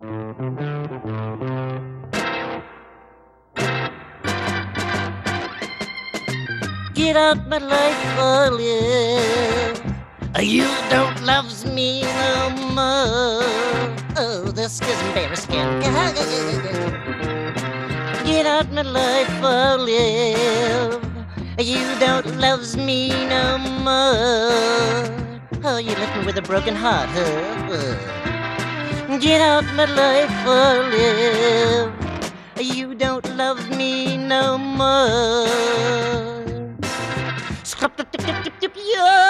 Get out my life for live. You don't loves me no more. Oh, this is embarrassing. Get out my life for live. You don't loves me no more. Oh, you left me with a broken heart, huh? Get out my life for live. You don't love me no more. Scrap, dip, dip, dip, dip, dip, yeah.